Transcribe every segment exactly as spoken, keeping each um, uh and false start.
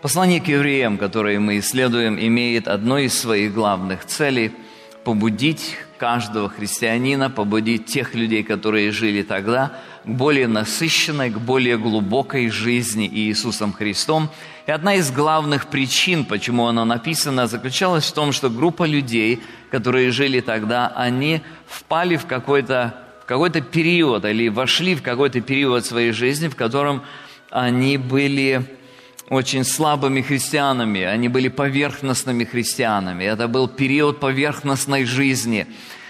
Послание к евреям, которое мы исследуем, имеет одной из своих главных целей – побудить каждого христианина, побудить тех людей, которые жили тогда, к более насыщенной, к более глубокой жизни Иисусом Христом. И одна из главных причин, почему оно написано, заключалась в том, что группа людей, которые жили тогда, они впали в какой-то, в какой-то период или вошли в какой-то период своей жизни, в котором они были очень слабыми христианами, они были поверхностными христианами. Это был период поверхностной жизни.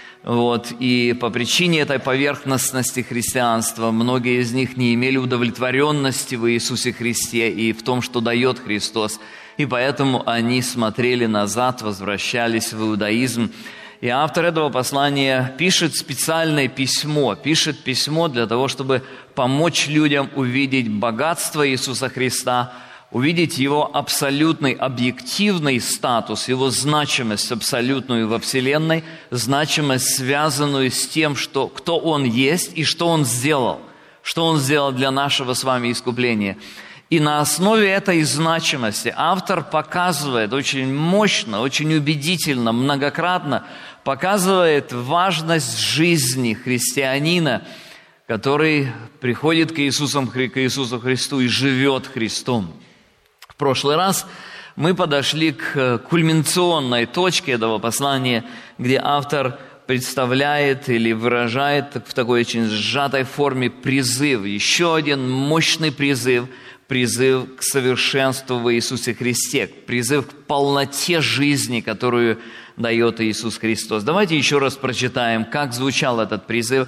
Вот. И по причине этой поверхностности христианства многие из них не имели удовлетворенности в Иисусе Христе и в том, что дает Христос. И поэтому они смотрели назад, возвращались в иудаизм. И автор этого послания пишет специальное письмо, пишет письмо для того, чтобы помочь людям увидеть богатство Иисуса Христа, увидеть Его абсолютный, объективный статус, Его значимость абсолютную во Вселенной, значимость, связанную с тем, что, кто Он есть и что Он сделал, что Он сделал для нашего с вами искупления. И на основе этой значимости автор показывает очень мощно, очень убедительно, многократно, показывает важность жизни христианина, который приходит к Иисусу, к Иисусу Христу и живет Христом. В прошлый раз мы подошли к кульминационной точке этого послания, где автор представляет или выражает в такой очень сжатой форме призыв, еще один мощный призыв, призыв к совершенству в Иисусе Христе, призыв к полноте жизни, которую дает Иисус Христос. Давайте еще раз прочитаем, как звучал этот призыв.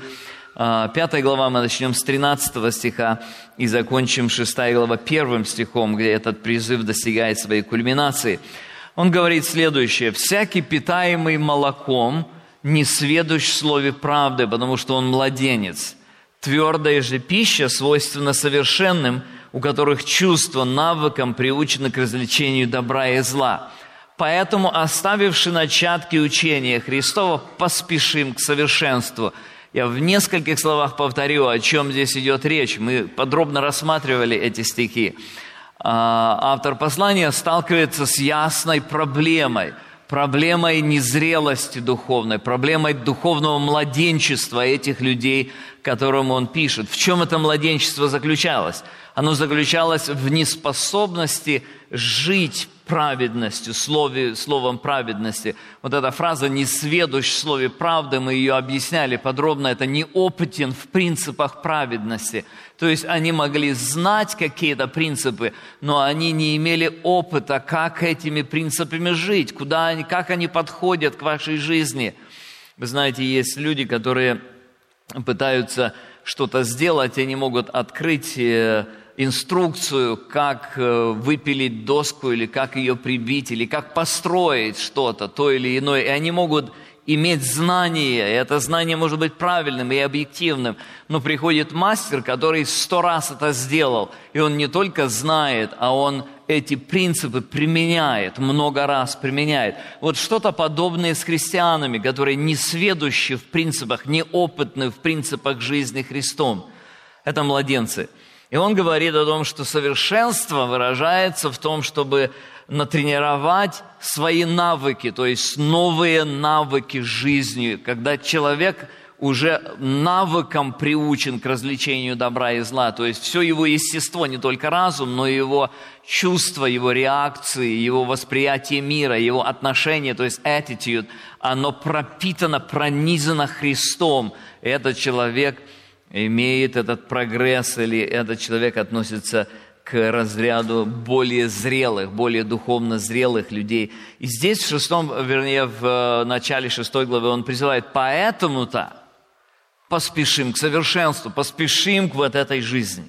Пятая глава, мы начнем с тринадцатого стиха и закончим шестая глава первым стихом, где этот призыв достигает своей кульминации. Он говорит следующее: «Всякий, питаемый молоком, не сведущ в слове правды, потому что он младенец. Твердая же пища свойственна совершенным, у которых чувства навыком приучены к развлечению добра и зла. Поэтому, оставивши начатки учения Христова, поспешим к совершенству». Я в нескольких словах повторю, о чем здесь идет речь. Мы подробно рассматривали эти стихи. Автор послания сталкивается с ясной проблемой. Проблемой незрелости духовной, проблемой духовного младенчества этих людей, которым он пишет. В чем это младенчество заключалось? Оно заключалось в неспособности жить праведностью, слове, словом праведности. Вот эта фраза «не сведущ в слове правды», мы ее объясняли подробно, это неопытен в принципах праведности. То есть они могли знать какие-то принципы, но они не имели опыта, как этими принципами жить, куда они, как они подходят к вашей жизни. Вы знаете, есть люди, которые пытаются что-то сделать, и не могут открыть инструкцию, как выпилить доску, или как ее прибить, или как построить что-то, то или иное. И они могут иметь знание, и это знание может быть правильным и объективным. Но приходит мастер, который сто раз это сделал, и он не только знает, а он эти принципы применяет, много раз применяет. Вот что-то подобное с христианами, которые не сведущи в принципах, неопытны в принципах жизни Христом. Это младенцы. И он говорит о том, что совершенство выражается в том, чтобы натренировать свои навыки, то есть новые навыки жизни, когда человек уже навыком приучен к развлечению добра и зла, то есть все его естество, не только разум, но и его чувства, его реакции, его восприятие мира, его отношения, то есть attitude, оно пропитано, пронизано Христом. И этот человек имеет этот прогресс, или этот человек относится к разряду более зрелых, более духовно зрелых людей. И здесь в шестом, вернее, в начале шестой главы он призывает: поэтому-то поспешим к совершенству, поспешим к вот этой жизни.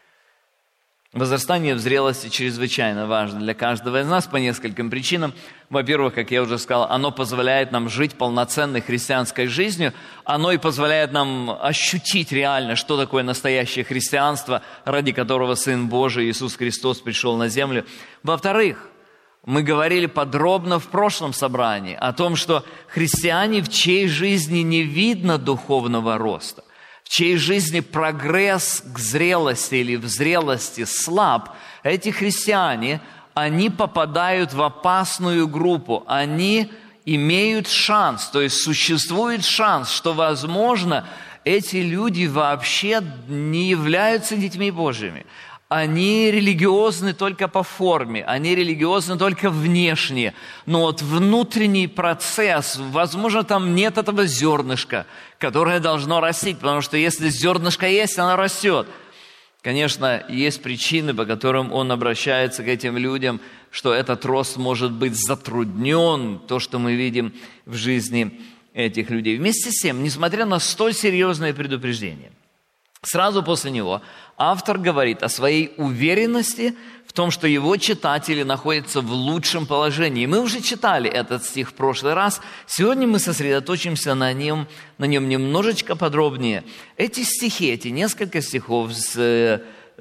Возрастание в зрелости чрезвычайно важно для каждого из нас по нескольким причинам. Во-первых, как я уже сказал, оно позволяет нам жить полноценной христианской жизнью. Оно и позволяет нам ощутить реально, что такое настоящее христианство, ради которого Сын Божий Иисус Христос пришел на землю. Во-вторых, мы говорили подробно в прошлом собрании о том, что христиане, в чьей жизни не видно духовного роста, в чьей жизни прогресс к зрелости или в зрелости слаб, эти христиане, они попадают в опасную группу, они имеют шанс, то есть существует шанс, что, возможно, эти люди вообще не являются детьми Божьими. Они религиозны только по форме, они религиозны только внешне, но вот внутренний процесс, возможно, там нет этого зернышка, которое должно расти, потому что если зернышко есть, оно растет. Конечно, есть причины, по которым он обращается к этим людям, что этот рост может быть затруднен, то, что мы видим в жизни этих людей. Вместе с тем, несмотря на столь серьезное предупреждение, сразу после него автор говорит о своей уверенности в том, что его читатели находятся в лучшем положении. Мы уже читали этот стих в прошлый раз. Сегодня мы сосредоточимся на нем, на нем немножечко подробнее. Эти стихи, эти несколько стихов с,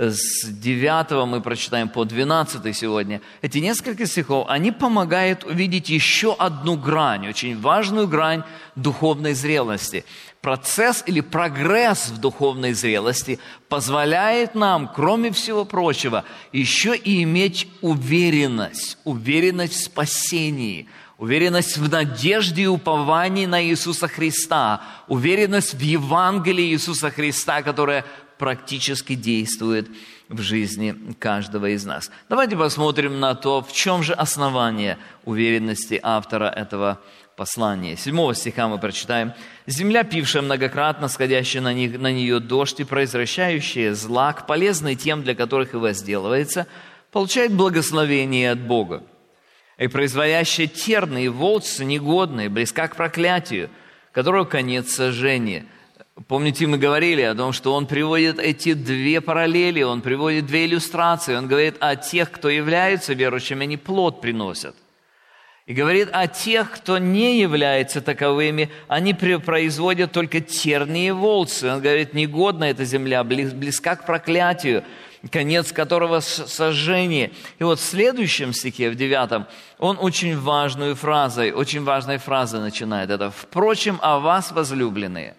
с девятого мы прочитаем по двенадцатый сегодня. Эти несколько стихов, они помогают увидеть еще одну грань, очень важную грань духовной зрелости. Процесс или прогресс в духовной зрелости позволяет нам, кроме всего прочего, еще и иметь уверенность, уверенность в спасении, уверенность в надежде и уповании на Иисуса Христа, уверенность в Евангелии Иисуса Христа, которая практически действует в жизни каждого из нас. Давайте посмотрим на то, в чем же основание уверенности автора этого послания. Седьмого стиха мы прочитаем. «Земля, пившая многократно, сходящая на, них, на нее дождь и произвращающая злак, полезный тем, для которых и возделывается, получает благословение от Бога. И производящая терны и волцы негодные, близка к проклятию, которого конец сожжения». Помните, мы говорили о том, что он приводит эти две параллели, он приводит две иллюстрации. Он говорит о тех, кто являются верующими, они плод приносят. И говорит о тех, кто не является таковыми, они производят только терни и волцы. Он говорит, негодна эта земля, близка к проклятию, конец которого сожжение. И вот в следующем стихе, в девятом, он очень важную фразой, очень важной фразой начинает это. «Впрочем, о вас, возлюбленные,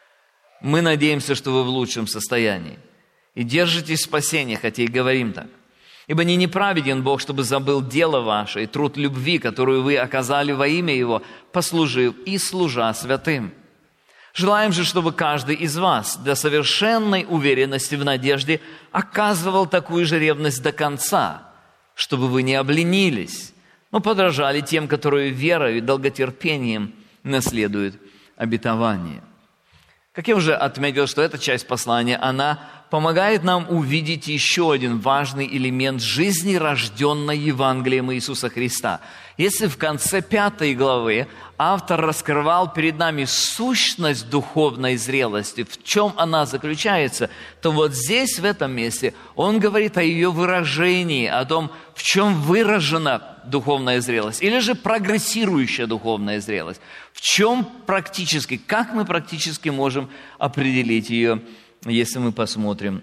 мы надеемся, что вы в лучшем состоянии, и держитесь спасения, хотя и говорим так. Ибо не неправеден Бог, чтобы забыл дело ваше и труд любви, которую вы оказали во имя Его, послужив и служа святым. Желаем же, чтобы каждый из вас для совершенной уверенности в надежде оказывал такую же ревность до конца, чтобы вы не обленились, но подражали тем, которые верою и долготерпением наследуют обетование». Как я уже отметил, что эта часть послания, она помогает нам увидеть еще один важный элемент жизни, рожденной Евангелием Иисуса Христа. Если в конце пятой главы автор раскрывал перед нами сущность духовной зрелости, в чем она заключается, то вот здесь, в этом месте, он говорит о ее выражении, о том, в чем выражена духовная зрелость, или же прогрессирующая духовная зрелость. В чем практически, как мы практически можем определить ее, если мы посмотрим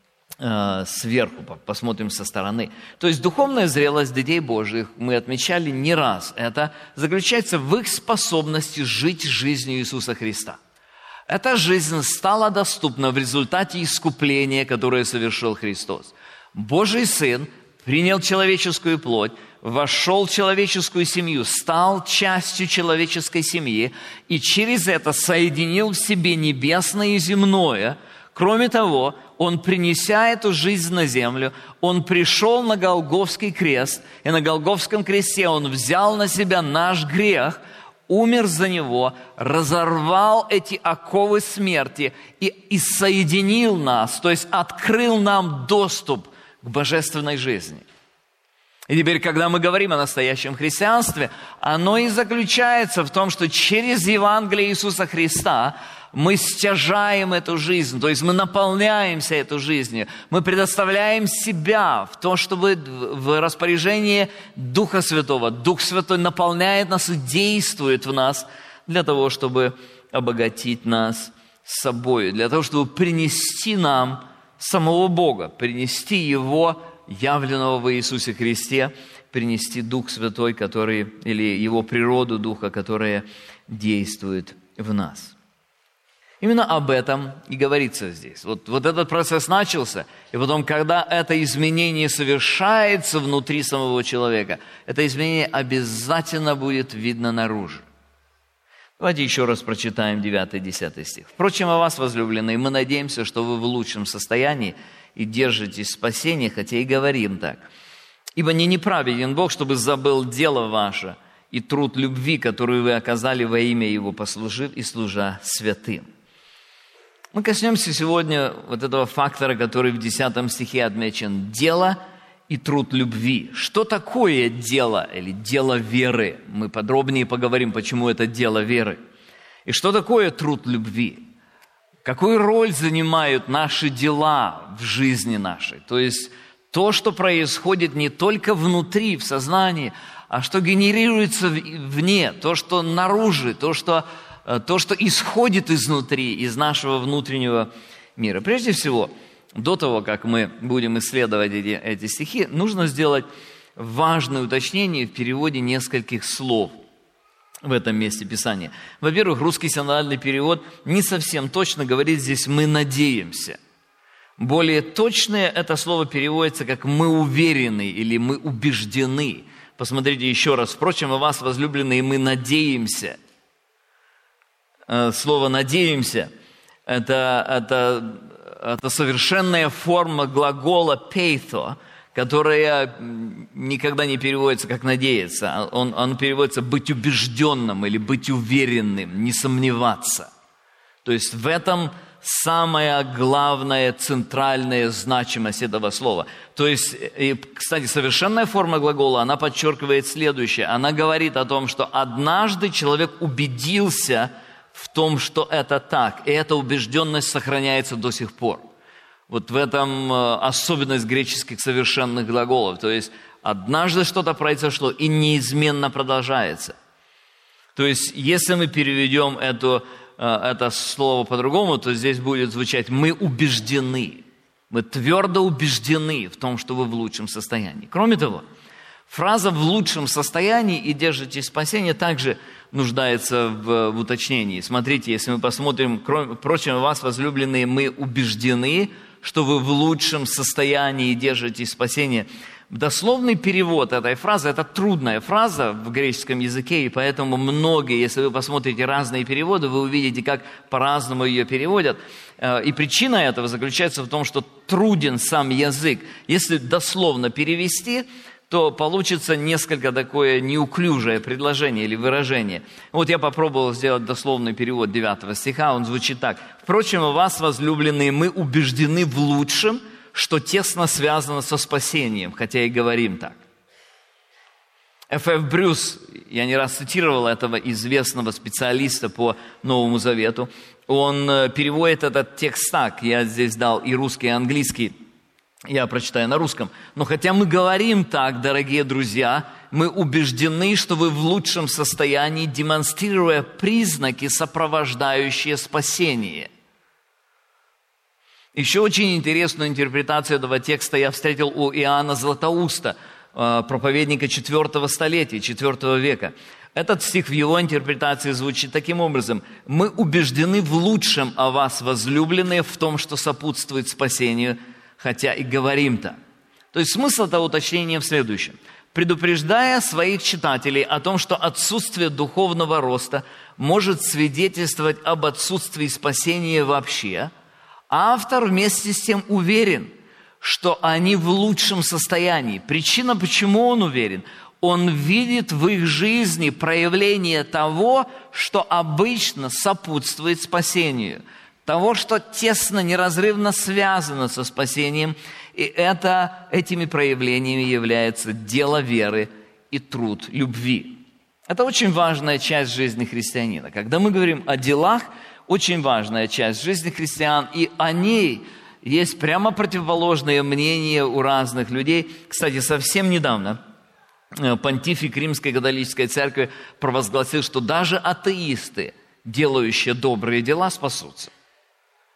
э, сверху, посмотрим со стороны. То есть духовная зрелость детей Божьих, мы отмечали не раз, это заключается в их способности жить жизнью Иисуса Христа. Эта жизнь стала доступна в результате искупления, которое совершил Христос. Божий Сын принял человеческую плоть, вошел в человеческую семью, стал частью человеческой семьи и через это соединил в себе небесное и земное. Кроме того, Он, принеся эту жизнь на землю, Он пришел на Голгофский крест, и на Голгофском кресте Он взял на себя наш грех, умер за него, разорвал эти оковы смерти и, и соединил нас, то есть открыл нам доступ к божественной жизни. И теперь, когда мы говорим о настоящем христианстве, оно и заключается в том, что через Евангелие Иисуса Христа мы стяжаем эту жизнь, то есть мы наполняемся этой жизнью, мы предоставляем себя в то, чтобы в распоряжении Духа Святого. Дух Святой наполняет нас и действует в нас для того, чтобы обогатить нас собой, для того, чтобы принести нам самого Бога, принести Его, явленного в Иисусе Христе, принести Дух Святой, который, или Его природу Духа, которая действует в нас. И Именно об этом и говорится здесь. Вот, вот этот процесс начался, и потом, когда это изменение совершается внутри самого человека, это изменение обязательно будет видно наружу. Давайте еще раз прочитаем девятый-десятый стих. «Впрочем, о вас, возлюбленные, мы надеемся, что вы в лучшем состоянии и держитесь спасения, хотя и говорим так. Ибо не неправеден Бог, чтобы забыл дело ваше и труд любви, которую вы оказали во имя Его, послужив и служа святым». Мы коснемся сегодня вот этого фактора, который в десятом стихе отмечен. Дело и труд любви. Что такое дело или дело веры? Мы подробнее поговорим, почему это дело веры. И что такое труд любви? Какую роль занимают наши дела в жизни нашей? То есть то, что происходит не только внутри, в сознании, а что генерируется вне, то, что наружу, то, что... то, что исходит изнутри, из нашего внутреннего мира. Прежде всего, до того, как мы будем исследовать эти, эти стихи, нужно сделать важное уточнение в переводе нескольких слов в этом месте Писания. Во-первых, русский синодальный перевод не совсем точно говорит здесь «мы надеемся». Более точное это слово переводится как «мы уверены» или «мы убеждены». Посмотрите еще раз. «Впрочем, о вас, возлюбленные, мы надеемся». Слово «надеемся» – это, это, это совершенная форма глагола «пейтho», которая никогда не переводится как «надеяться». Он, он переводится «быть убежденным» или «быть уверенным», «не сомневаться». То есть в этом самая главная, центральная значимость этого слова. То есть, и, кстати, совершенная форма глагола, она подчеркивает следующее. Она говорит о том, что однажды человек убедился в том, что это так, и эта убежденность сохраняется до сих пор. Вот в этом особенность греческих совершенных глаголов. То есть однажды что-то произошло и неизменно продолжается. То есть если мы переведем это, это слово по-другому, то здесь будет звучать «мы убеждены». Мы твердо убеждены в том, что вы в лучшем состоянии. Кроме того, фраза «в лучшем состоянии» и «держитесь спасения» также нуждается в, в уточнении. Смотрите, если мы посмотрим, кроме, впрочем, вас, возлюбленные, мы убеждены, что вы в лучшем состоянии держитесь спасения. Дословный перевод этой фразы – это трудная фраза в греческом языке, и поэтому многие, если вы посмотрите разные переводы, вы увидите, как по-разному ее переводят. И причина этого заключается в том, что труден сам язык. Если дословно перевести, то получится несколько такое неуклюжее предложение или выражение. Вот я попробовал сделать дословный перевод девятого стиха, он звучит так. «Впрочем, у вас, возлюбленные, мы убеждены в лучшем, что тесно связано со спасением, хотя и говорим так». Эф Эф Брюс, я не раз цитировал этого известного специалиста по Новому Завету, он переводит этот текст так, я здесь дал и русский, и английский, я прочитаю на русском. «Но хотя мы говорим так, дорогие друзья, мы убеждены, что вы в лучшем состоянии, демонстрируя признаки, сопровождающие спасение». Еще очень интересную интерпретацию этого текста я встретил у Иоанна Златоуста, проповедника четвёртого столетия, четвёртого века. Этот стих в его интерпретации звучит таким образом. «Мы убеждены в лучшем о вас, возлюбленные, в том, что сопутствует спасению, хотя и говорим так». То есть смысл этого уточнения в следующем. Предупреждая своих читателей о том, что отсутствие духовного роста может свидетельствовать об отсутствии спасения вообще, автор вместе с тем уверен, что они в лучшем состоянии. Причина, почему он уверен? Он видит в их жизни проявление того, что обычно сопутствует спасению, того, что тесно, неразрывно связано со спасением, и это, этими проявлениями является дело веры и труд любви. Это очень важная часть жизни христианина. Когда мы говорим о делах, очень важная часть жизни христиан, и о ней есть прямо противоположное мнение у разных людей. Кстати, совсем недавно понтифик Римской католической церкви провозгласил, что даже атеисты, делающие добрые дела, спасутся.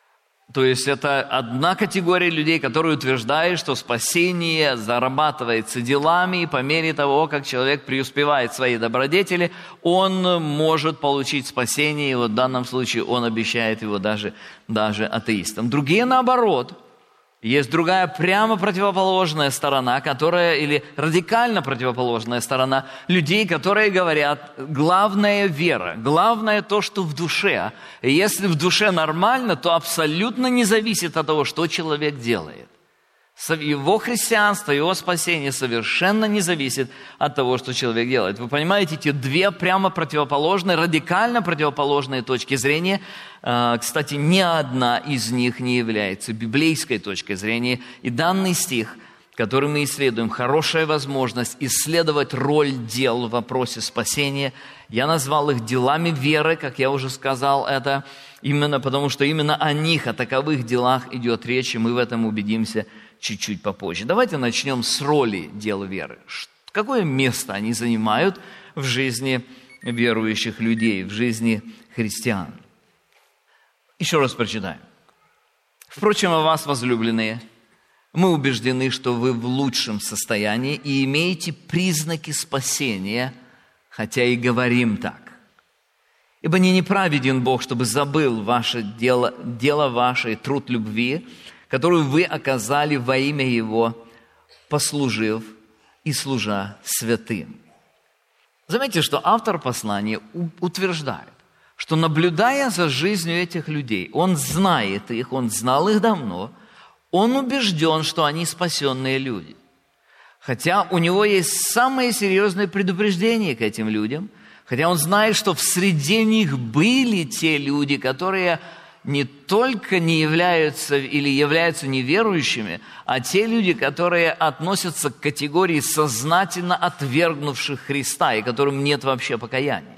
То есть это одна категория людей, которые утверждают, что спасение зарабатывается делами, и по мере того, как человек преуспевает в своей добродетели, он может получить спасение, и вот в данном случае он обещает его даже, даже атеистам. Другие наоборот. Есть другая прямо противоположная сторона, которая, или радикально противоположная сторона людей, которые говорят, главное вера, главное то, что в душе. И если в душе нормально, то абсолютно не зависит от того, что человек делает. Его христианство, его спасение совершенно не зависит от того, что человек делает. Вы понимаете, эти две прямо противоположные, радикально противоположные точки зрения. Кстати, ни одна из них не является библейской точкой зрения. И данный стих, который мы исследуем, хорошая возможность исследовать роль дел в вопросе спасения. Я назвал их делами веры, как я уже сказал это, именно потому, что именно о них, о таковых делах идет речь, и мы в этом убедимся чуть-чуть попозже. Давайте начнем с роли дел веры. Какое место они занимают в жизни верующих людей, в жизни христиан? Еще раз прочитаем. «Впрочем, о вас, возлюбленные, мы убеждены, что вы в лучшем состоянии и имеете признаки спасения, хотя и говорим так. Ибо не неправеден Бог, чтобы забыл ваше дело, дело ваше и труд любви, которую вы оказали во имя Его, послужив и служа святым». Заметьте, что автор послания утверждает, что, наблюдая за жизнью этих людей, он знает их, он знал их давно, он убежден, что они спасенные люди. Хотя у него есть самые серьезные предупреждения к этим людям, хотя он знает, что в среде них были те люди, которые не только не являются или являются неверующими, а те люди, которые относятся к категории сознательно отвергнувших Христа и которым нет вообще покаяния.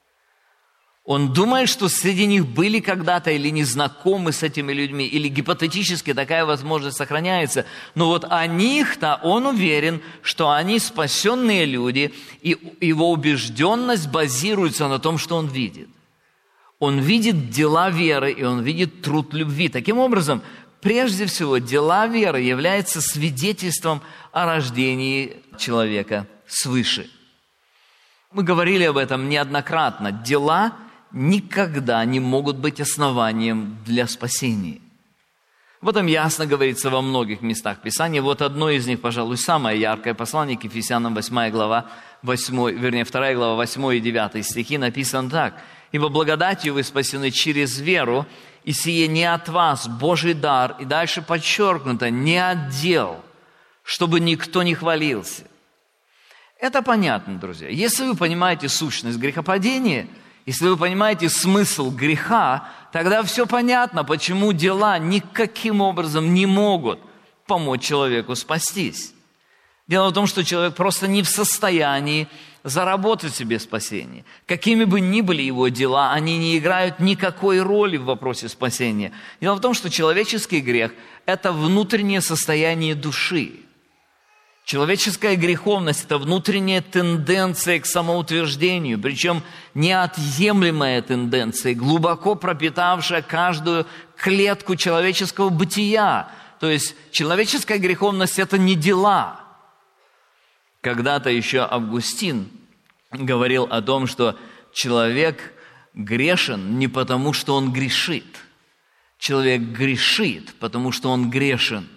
Он думает, что среди них были когда-то или не знакомы с этими людьми, или гипотетически такая возможность сохраняется. Но вот о них-то он уверен, что они спасенные люди, и его убежденность базируется на том, что он видит. Он видит дела веры, и он видит труд любви. Таким образом, прежде всего, дела веры являются свидетельством о рождении человека свыше. Мы говорили об этом неоднократно. Дела никогда не могут быть основанием для спасения. Об этом ясно говорится во многих местах Писания. Вот одно из них, пожалуй, самое яркое послание к Ефесянам, восьмая глава, восьмой, вернее, вторая глава, восьмой и девятый стихи написано так. «Ибо благодатью вы спасены через веру, и сие не от вас, Божий дар». И дальше подчеркнуто, не от дел, чтобы никто не хвалился. Это понятно, друзья. Если вы понимаете сущность грехопадения, если вы понимаете смысл греха, тогда все понятно, почему дела никаким образом не могут помочь человеку спастись. Дело в том, что человек просто не в состоянии заработать себе спасение. Какими бы ни были его дела, они не играют никакой роли в вопросе спасения. Дело в том, что человеческий грех – это внутреннее состояние души. Человеческая греховность – это внутренняя тенденция к самоутверждению, причем неотъемлемая тенденция, глубоко пропитавшая каждую клетку человеческого бытия. То есть человеческая греховность – это не дела. Когда-то еще Августин говорил о том, что человек грешен не потому, что он грешит. Человек грешит, потому что он грешен.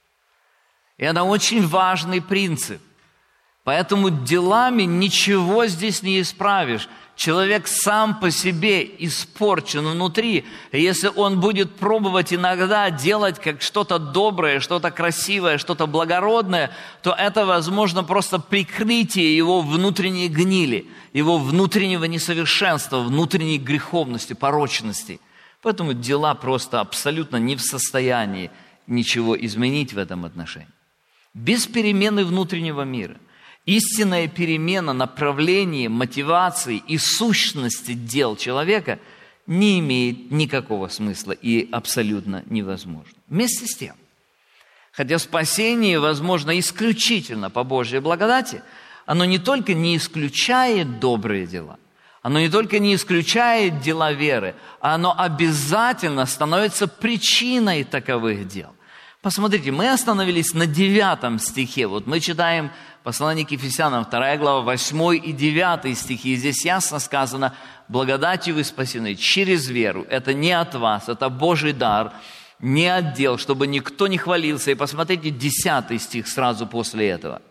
И это очень важный принцип. Поэтому делами ничего здесь не исправишь. Человек сам по себе испорчен внутри. И если он будет пробовать иногда делать как что-то доброе, что-то красивое, что-то благородное, то это, возможно, просто прикрытие его внутренней гнили, его внутреннего несовершенства, внутренней греховности, порочности. Поэтому дела просто абсолютно не в состоянии ничего изменить в этом отношении. Без перемены внутреннего мира. Истинная перемена направления, мотивации и сущности дел человека не имеет никакого смысла и абсолютно невозможно. Вместе с тем, хотя спасение возможно исключительно по Божьей благодати, оно не только не исключает добрые дела, Оно не только не исключает дела веры, а оно обязательно становится причиной таковых дел. Посмотрите, мы остановились на девятом стихе. Вот мы читаем послание к Ефесянам, вторая глава, восьмой и девятый стихи. И здесь ясно сказано: благодатью вы спасены через веру. Это не от вас, это Божий дар, не от дел, чтобы никто не хвалился. И посмотрите, десятый стих сразу после этого.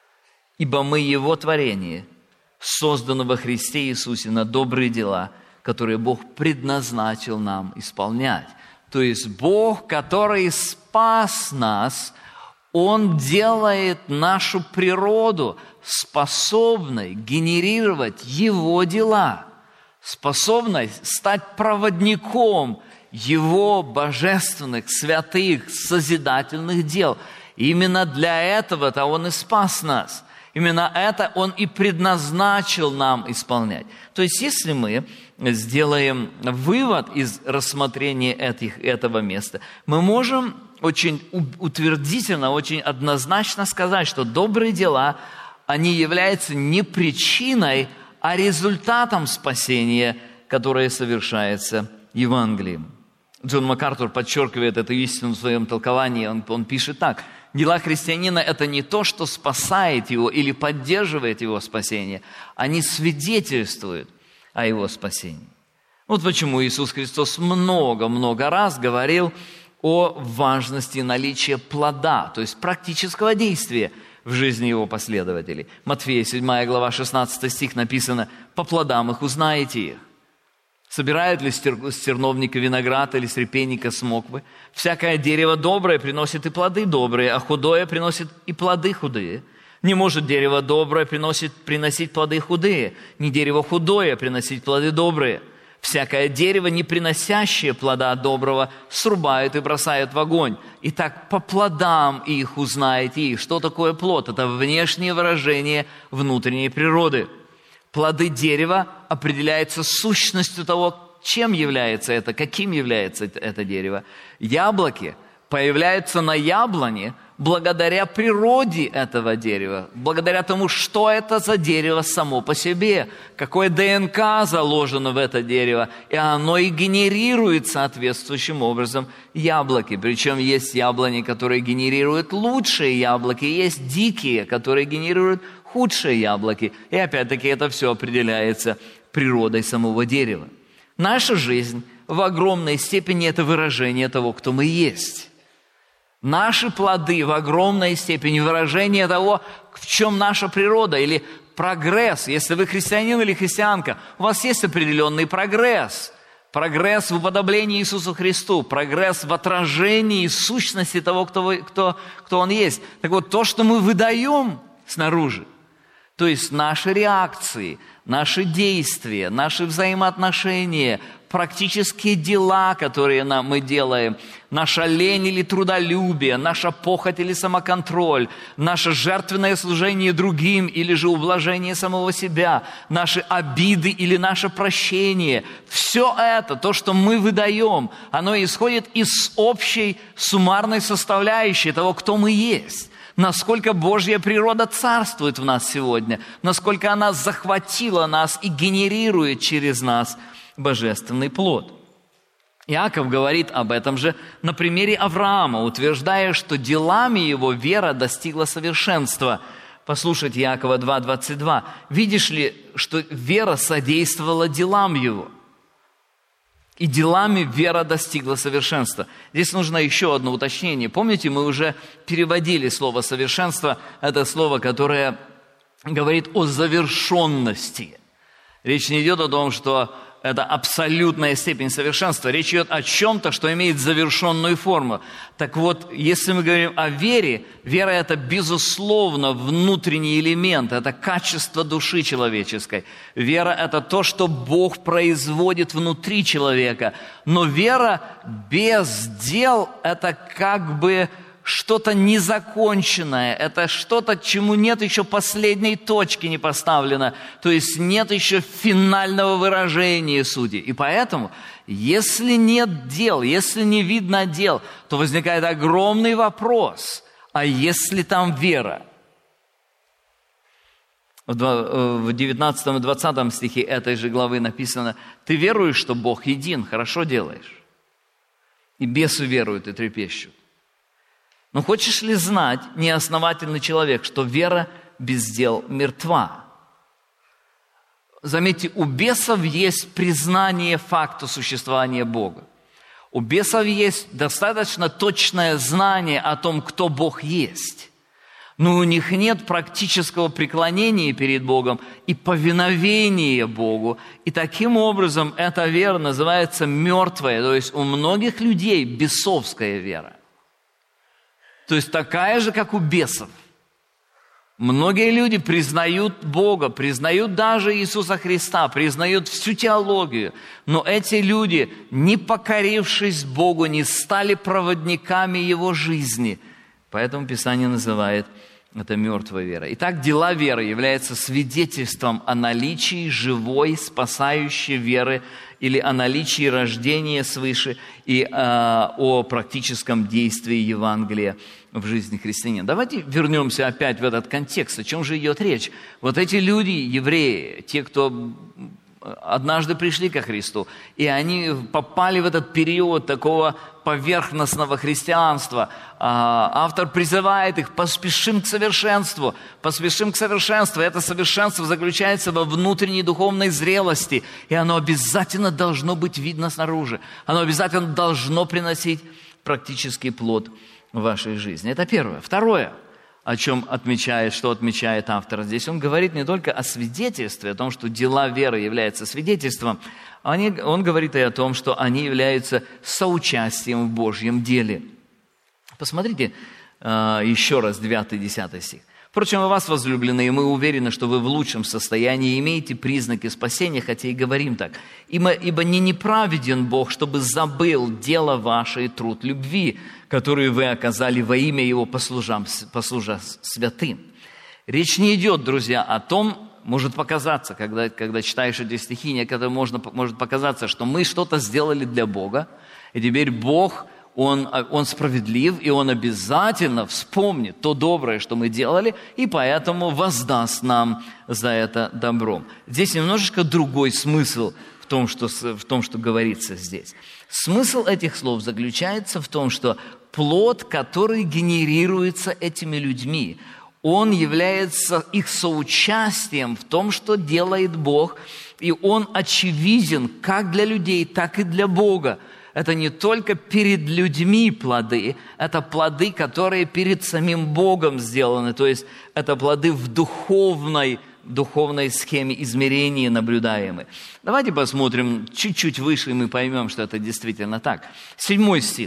Ибо мы Его творение, созданы во Христе Иисусе на добрые дела, которые Бог предназначил нам исполнять. То есть Бог, который спас нас, Он делает нашу природу способной генерировать Его дела, способной стать проводником Его божественных, святых, созидательных дел. И именно для этого-то Он и спас нас. Именно это Он и предназначил нам исполнять. То есть, если мы сделаем вывод из рассмотрения этих, этого места, мы можем очень утвердительно, очень однозначно сказать, что добрые дела, они являются не причиной, а результатом спасения, которое совершается Евангелием. Джон МакАртур подчеркивает эту истину в своем толковании. Он, он пишет так: дела христианина – это не то, что спасает его или поддерживает его спасение. Они свидетельствуют о его спасении. Вот почему Иисус Христос много-много раз говорил о важности наличия плода, то есть практического действия в жизни его последователей. Матфея седьмая глава, шестнадцатый стих написано: «По плодам их узнаете их». Собирают ли с терновника виноград или с репейника смоквы? Всякое дерево доброе приносит и плоды добрые, а худое приносит и плоды худые. Не может дерево доброе приносит, приносить плоды худые, не дерево худое приносить плоды добрые. Всякое дерево, не приносящее плода доброго, срубают и бросают в огонь. Итак, по плодам их узнаете их. Что такое плод? Это внешнее выражение внутренней природы. Плоды дерева определяются сущностью того, чем является это, каким является это дерево. Яблоки появляются на яблоне благодаря природе этого дерева, благодаря тому, что это за дерево само по себе, какое ДНК заложено в это дерево, и оно и генерирует соответствующим образом яблоки. Причем есть яблони, которые генерируют лучшие яблоки, есть дикие, которые генерируют худшие яблоки. И опять-таки это все определяется природой самого дерева. Наша жизнь в огромной степени это выражение того, кто мы есть. Наши плоды в огромной степени выражение того, в чем наша природа, или прогресс. Если вы христианин или христианка, у вас есть определенный прогресс. Прогресс в уподоблении Иисусу Христу, прогресс в отражении сущности того, кто, вы, кто, кто Он есть. Так вот, то, что мы выдаем снаружи, то есть наши реакции, наши действия, наши взаимоотношения, практические дела, которые нам, мы делаем, наша лень или трудолюбие, наша похоть или самоконтроль, наше жертвенное служение другим или же ублажение самого себя, наши обиды или наше прощение. Все это, то, что мы выдаем, оно исходит из общей суммарной составляющей того, кто мы есть. Насколько Божья природа царствует в нас сегодня, насколько она захватила нас и генерирует через нас божественный плод. Иаков говорит об этом же на примере Авраама, утверждая, что делами его вера достигла совершенства. Послушайте Иакова два двадцать два. «Видишь ли, что вера содействовала делам его?» И делами вера достигла совершенства. Здесь нужно еще одно уточнение. Помните, мы уже переводили слово «совершенство». Это слово, которое говорит о завершенности. Речь не идет о том, что это абсолютная степень совершенства. Речь идет о чем-то, что имеет завершенную форму. Так вот, если мы говорим о вере, вера – это, безусловно, внутренний элемент, это качество души человеческой. Вера – это то, что Бог производит внутри человека. Но вера без дел – это как бы что-то незаконченное, это что-то, чему нет еще последней точки не поставлено, то есть нет еще финального выражения сути. И поэтому, если нет дел, если не видно дел, то возникает огромный вопрос, а если там вера? В девятнадцатом и двадцатом стихе этой же главы написано: «Ты веруешь, что Бог един, хорошо делаешь, и бесы веруют и трепещут. Но хочешь ли знать, неосновательный человек, что вера без дел мертва?» Заметьте, у бесов есть признание факта существования Бога. У бесов есть достаточно точное знание о том, кто Бог есть. Но у них нет практического преклонения перед Богом и повиновения Богу. И таким образом эта вера называется мертвая. То есть у многих людей бесовская вера. То есть такая же, как у бесов. Многие люди признают Бога, признают даже Иисуса Христа, признают всю теологию. Но эти люди, не покорившись Богу, не стали проводниками Его жизни. Поэтому Писание называет это мертвой верой. Итак, дела веры являются свидетельством о наличии живой, спасающей веры или о наличии рождения свыше и э, о практическом действии Евангелия в жизни христианина. Давайте вернемся опять в этот контекст. О чем же идет речь? Вот эти люди, евреи, те, кто однажды пришли ко Христу, и они попали в этот период такого поверхностного христианства. Автор призывает их: поспешим к совершенству, поспешим к совершенству. Это совершенство заключается во внутренней духовной зрелости, и оно обязательно должно быть видно снаружи. Оно обязательно должно приносить практический плод в вашей жизни. Это первое. Второе, о чем отмечает, что отмечает автор здесь. Он говорит не только о свидетельстве, о том, что дела веры являются свидетельством, они, он говорит и о том, что они являются соучастием в Божьем деле. Посмотрите э, еще раз девятый-десятый стих. «Впрочем, о вас, возлюбленные, мы уверены, что вы в лучшем состоянии имеете признаки спасения, хотя и говорим так. Ибо, ибо не неправеден Бог, чтобы забыл дело ваше и труд любви, который вы оказали во имя Его, послужа, послужа святым». Речь не идет, друзья, о том, может показаться, когда, когда читаешь эти стихи, некоторым можно, может показаться, что мы что-то сделали для Бога, и теперь Бог, Он, он справедлив, и Он обязательно вспомнит то доброе, что мы делали, и поэтому воздаст нам за это добром. Здесь немножечко другой смысл в том, что, в том, что говорится здесь. Смысл этих слов заключается в том, что плод, который генерируется этими людьми, он является их соучастием в том, что делает Бог, и он очевиден как для людей, так и для Бога. Это не только перед людьми плоды, это плоды, которые перед самим Богом сделаны, то есть это плоды в духовной, духовной схеме измерения наблюдаемые. Давайте посмотрим чуть-чуть выше, и мы поймем, что это действительно так. Седьмой стих.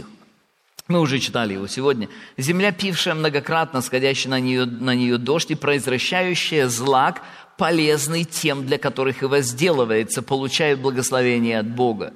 Мы уже читали его сегодня. «Земля, пившая многократно, сходящая на нее, на нее дождь и произвращающая злак, полезный тем, для которых и возделывается, получает благословение от Бога».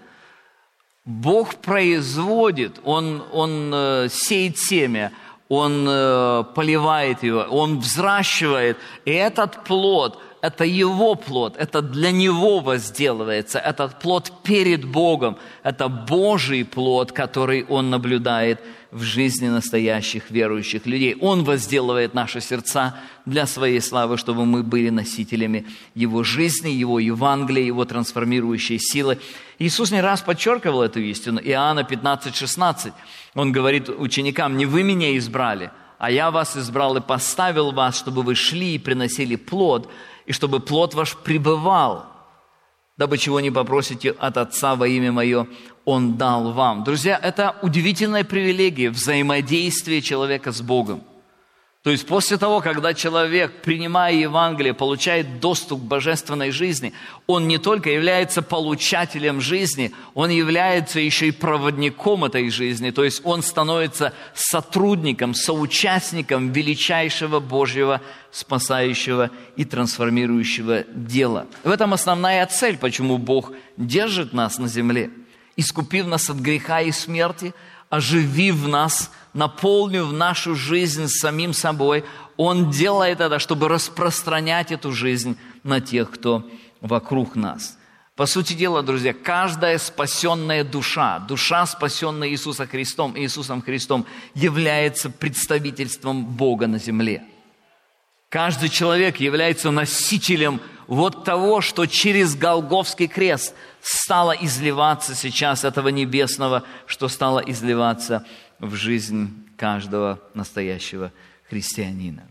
Бог производит, Он, он э, сеет семя, Он э, поливает его, Он взращивает. И этот плод, это Его плод, это для Него возделывается. Этот плод перед Богом, это Божий плод, который Он наблюдает в жизни настоящих верующих людей. Он возделывает наши сердца для Своей славы, чтобы мы были носителями Его жизни, Его Евангелия, Его трансформирующей силы. Иисус не раз подчеркивал эту истину. Иоанна пятнадцать шестнадцать. Он говорит ученикам: «Не вы меня избрали, а я вас избрал и поставил вас, чтобы вы шли и приносили плод, и чтобы плод ваш пребывал, дабы чего не попросите от Отца во имя Мое, Он дал вам». Друзья, это удивительная привилегия взаимодействия человека с Богом. То есть после того, когда человек, принимая Евангелие, получает доступ к божественной жизни, он не только является получателем жизни, он является еще и проводником этой жизни. То есть он становится сотрудником, соучастником величайшего Божьего спасающего и трансформирующего дела. В этом основная цель, почему Бог держит нас на земле, искупив нас от греха и смерти, оживив нас, наполнив нашу жизнь самим собой. Он делает это, чтобы распространять эту жизнь на тех, кто вокруг нас. По сути дела, друзья, каждая спасенная душа, душа, спасенная Иисусом Христом, Иисусом Христом, является представительством Бога на земле. Каждый человек является носителем вот того, что через Голгофский крест стало изливаться сейчас, этого небесного, что стало изливаться в жизнь каждого настоящего христианина.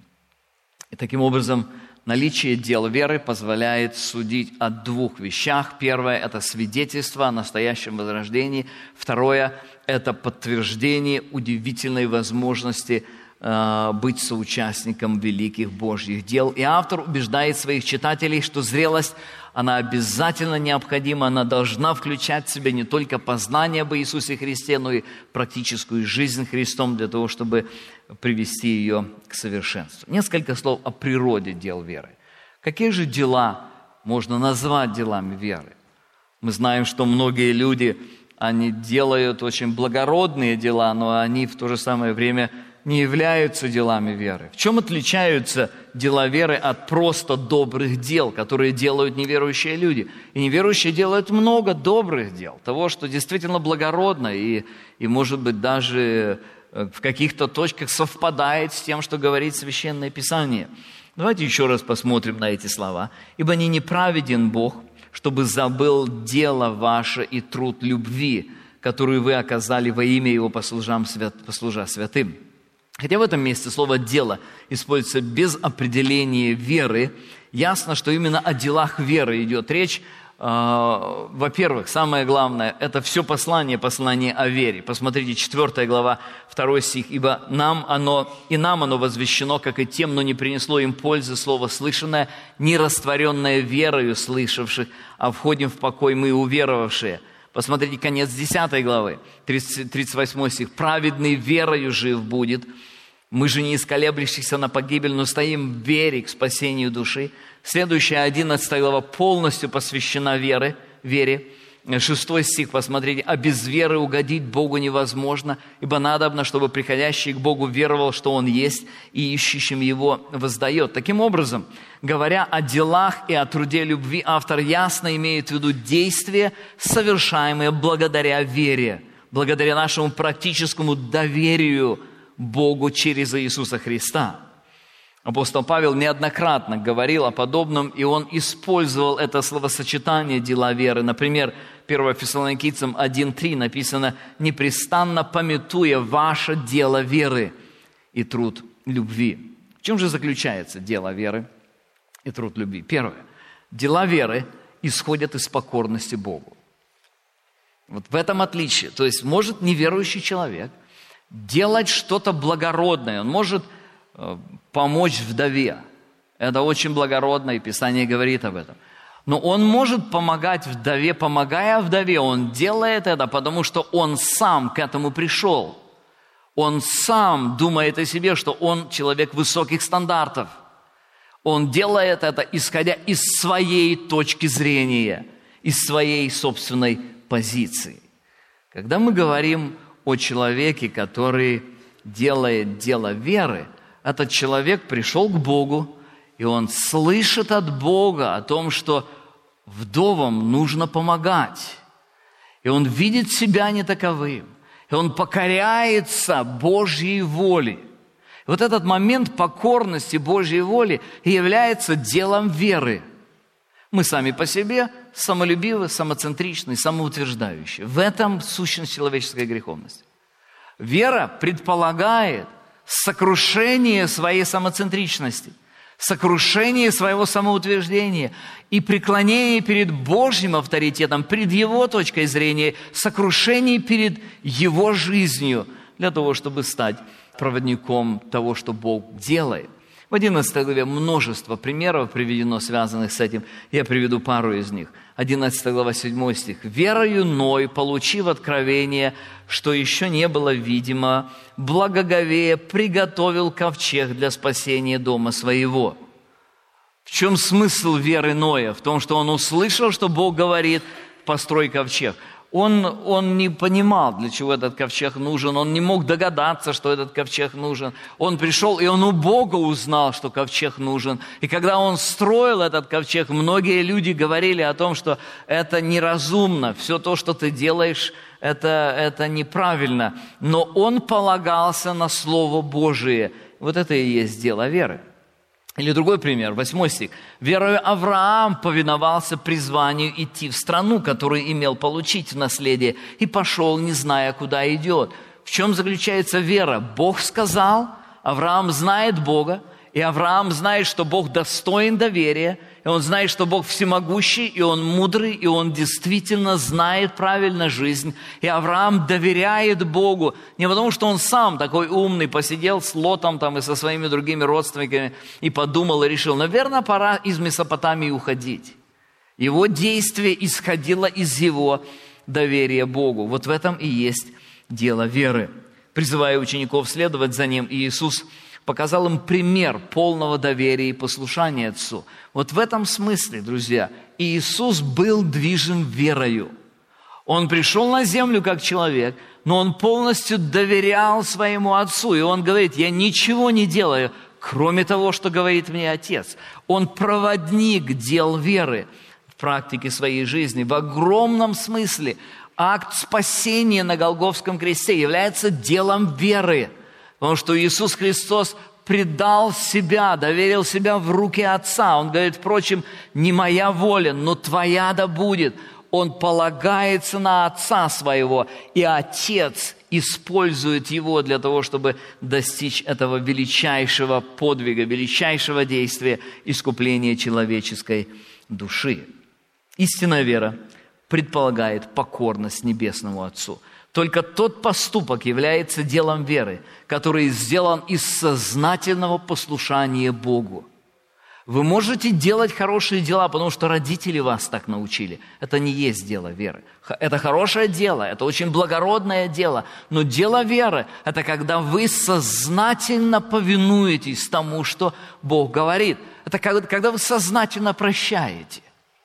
И таким образом, наличие дел веры позволяет судить о двух вещах. Первое – это свидетельство о настоящем возрождении. Второе – это подтверждение удивительной возможности э, быть соучастником великих Божьих дел. И автор убеждает своих читателей, что зрелость, она обязательно необходима, она должна включать в себя не только познание об Иисусе Христе, но и практическую жизнь Христом для того, чтобы привести ее к совершенству. Несколько слов о природе дел веры. Какие же дела можно назвать делами веры? Мы знаем, что многие люди, они делают очень благородные дела, но они в то же самое время не являются делами веры. В чем отличаются дела веры от просто добрых дел, которые делают неверующие люди? И неверующие делают много добрых дел, того, что действительно благородно и, и может быть, даже в каких-то точках совпадает с тем, что говорит Священное Писание. Давайте еще раз посмотрим на эти слова. «Ибо не неправеден Бог, чтобы забыл дело ваше и труд любви, которую вы оказали во имя Его, послужа святым». Хотя в этом месте слово «дело» используется без определения веры, ясно, что именно о делах веры идет речь. Во-первых, самое главное, это все послание, послание о вере. Посмотрите, четвёртая глава, второй стих. «Ибо нам оно, и нам оно возвещено, как и тем, но не принесло им пользы слово слышанное, не растворенное верою слышавших, а входим в покой мы уверовавшие». Посмотрите, конец десятой главы, тридцать восьмой стих. «Праведный верою жив будет. Мы же не из колеблющихся на погибель, но стоим в вере к спасению души». Следующая, одиннадцатая глава, полностью посвящена вере, вере. Шестой стих, посмотрите. «А без веры угодить Богу невозможно, ибо надобно, чтобы приходящий к Богу веровал, что Он есть, и ищущим Его воздает». Таким образом, говоря о делах и о труде любви, автор ясно имеет в виду действия, совершаемые благодаря вере, благодаря нашему практическому доверию Богу через Иисуса Христа. Апостол Павел неоднократно говорил о подобном, и он использовал это словосочетание «дела веры». Например, первое Фессалоникийцам один три написано: «Непрестанно памятуя ваше дело веры и труд любви». В чем же заключается дело веры и труд любви? Первое. Дела веры исходят из покорности Богу. Вот в этом отличие. То есть может неверующий человек делать что-то благородное. Он может помочь вдове. Это очень благородно, и Писание говорит об этом. Но он может помогать вдове, помогая вдове, он делает это, потому что он сам к этому пришел. Он сам думает о себе, что он человек высоких стандартов. Он делает это, исходя из своей точки зрения, из своей собственной позиции. Когда мы говорим о человеке, который делает дело веры, этот человек пришел к Богу, и он слышит от Бога о том, что вдовам нужно помогать. И он видит себя не таковым. И он покоряется Божьей воле. И вот этот момент покорности Божьей воли является делом веры. Мы сами по себе самолюбивы, самоцентричны, самоутверждающие. В этом сущность человеческой греховности. Вера предполагает сокрушение своей самоцентричности, сокрушение своего самоутверждения и преклонение перед Божьим авторитетом, перед Его точкой зрения, сокрушение перед Его жизнью для того, чтобы стать проводником того, что Бог делает. В одиннадцатой главе множество примеров приведено, связанных с этим. Я приведу пару из них. одиннадцатая глава, седьмой стих. «Верою Ной, получив откровение, что еще не было видимо, благоговея приготовил ковчег для спасения дома своего». В чем смысл веры Ноя? В том, что он услышал, что Бог говорит: «Построй ковчег». Он, он не понимал, для чего этот ковчег нужен. Он не мог догадаться, что этот ковчег нужен. Он пришел, и он у Бога узнал, что ковчег нужен. И когда он строил этот ковчег, многие люди говорили о том, что это неразумно. Все то, что ты делаешь, это, это неправильно. Но он полагался на Слово Божие. Вот это и есть дело веры. Или другой пример, восьмой стих. «Верою Авраам повиновался призванию идти в страну, которую имел получить в наследие, и пошел, не зная, куда идет». В чем заключается вера? Бог сказал, Авраам знает Бога, и Авраам знает, что Бог достоин доверия, и он знает, что Бог всемогущий, и он мудрый, и он действительно знает правильно жизнь. И Авраам доверяет Богу не потому, что он сам такой умный, посидел с Лотом там, и со своими другими родственниками и подумал и решил, наверное, пора из Месопотамии уходить. Его действие исходило из его доверия Богу. Вот в этом и есть дело веры. Призывая учеников следовать за ним, Иисус показал им пример полного доверия и послушания Отцу. Вот в этом смысле, друзья, Иисус был движим верою. Он пришел на землю как человек, но Он полностью доверял своему Отцу. И Он говорит, я ничего не делаю, кроме того, что говорит мне Отец. Он проводник дел веры в практике своей жизни. В огромном смысле акт спасения на Голгофском кресте является делом веры. Потому что Иисус Христос предал себя, доверил себя в руки Отца. Он говорит, впрочем, не моя воля, но твоя да будет. Он полагается на Отца своего, и Отец использует его для того, чтобы достичь этого величайшего подвига, величайшего действия искупления человеческой души. Истинная вера предполагает покорность Небесному Отцу. Только тот поступок является делом веры, который сделан из сознательного послушания Богу. Вы можете делать хорошие дела, потому что родители вас так научили. Это не есть дело веры. Это хорошее дело, это очень благородное дело. Но дело веры – это когда вы сознательно повинуетесь тому, что Бог говорит. Это когда вы сознательно прощаете.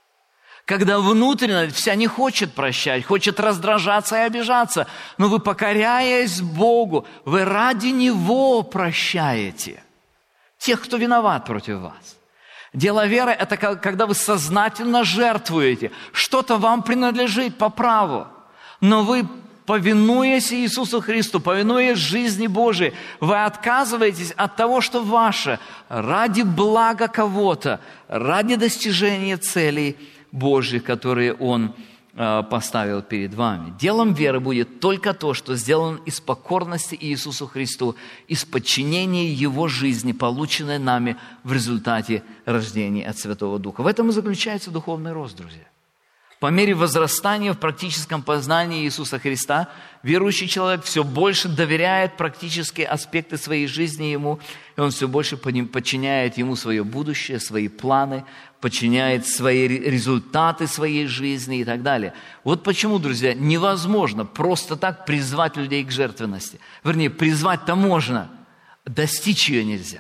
Когда внутренне вся не хочет прощать, хочет раздражаться и обижаться, но вы, покоряясь Богу, вы ради Него прощаете тех, кто виноват против вас. Дело веры – это когда вы сознательно жертвуете. Что-то вам принадлежит по праву, но вы, повинуясь Иисусу Христу, повинуясь жизни Божией, вы отказываетесь от того, что ваше, ради блага кого-то, ради достижения целей Божьих, которые Он э, поставил перед вами. Делом веры будет только то, что сделано из покорности Иисусу Христу, из подчинения Его жизни, полученной нами в результате рождения от Святого Духа. В этом и заключается духовный рост, друзья. По мере возрастания в практическом познании Иисуса Христа, верующий человек все больше доверяет практические аспекты своей жизни Ему, и он все больше подчиняет Ему свое будущее, свои планы, подчиняет свои результаты своей жизни и так далее. Вот почему, друзья, невозможно просто так призвать людей к жертвенности. Вернее, призвать-то можно, достичь ее нельзя.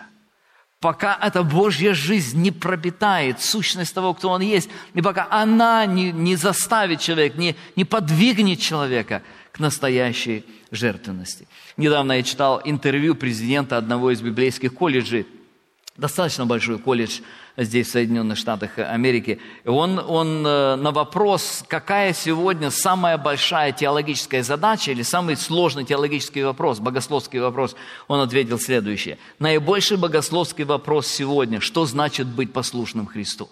Пока эта Божья жизнь не пропитает сущность того, кто Он есть, и пока она не, не заставит человека, не, не подвигнет человека к настоящей жертвенности. Недавно я читал интервью президента одного из библейских колледжей, достаточно большой колледж здесь, в Соединенных Штатах Америки. Он, он на вопрос, какая сегодня самая большая теологическая задача или самый сложный теологический вопрос, богословский вопрос, он ответил следующее. Наибольший богословский вопрос сегодня, что значит быть послушным Христу?